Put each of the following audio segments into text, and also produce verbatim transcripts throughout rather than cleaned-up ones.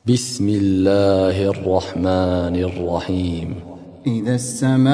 بسم الله الرحمن الرحيم. إذا السماء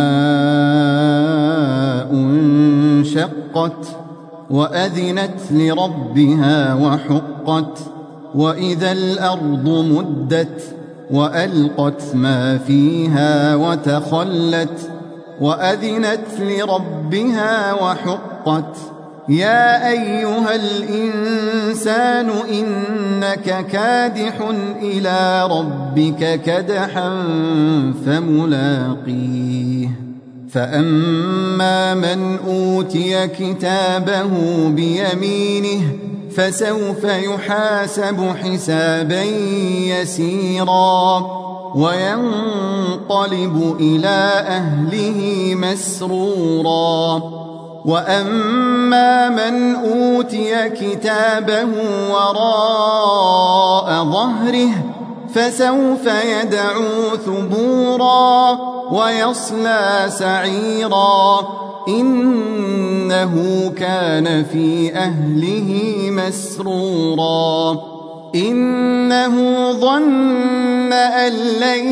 انشقت وأذنت لربها وحقت وإذا الأرض مدت وألقت ما فيها وتخلت وأذنت لربها وحقت يا أيها الإنسان إنك كادح إلى ربك كدحا فملاقيه فأما من أوتي كتابه بيمينه فسوف يحاسب حسابا يسيرا وينقلب إلى أهله مسرورا وأما من أوتي كتابه وراء ظهره فسوف يدعو ثبورا ويصلى سعيرا إنه كان في أهله مسرورا إنه ظن أن لن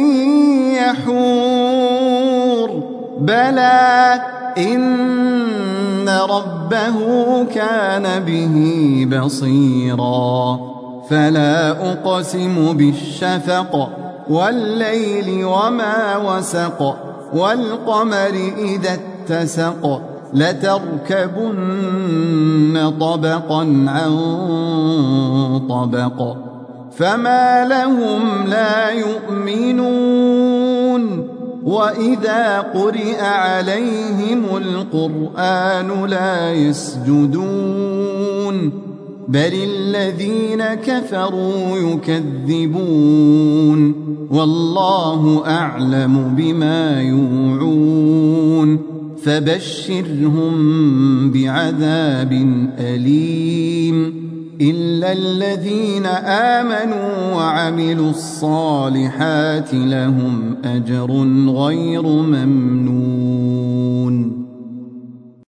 يحور بلى إن ربه كان به بصيرا فلا أقسم بالشفق والليل وما وسق والقمر إذا اتسق لتركبن طبقا عن طبق فما لهم لا يؤمنون وإذا قرئ عليهم القرآن لا يسجدون بل الذين كفروا يكذبون والله أعلم بما يوعون فبشرهم بعذاب أليم إلا الذين آمنوا وعملوا الصالحات لهم أجر غير ممنون.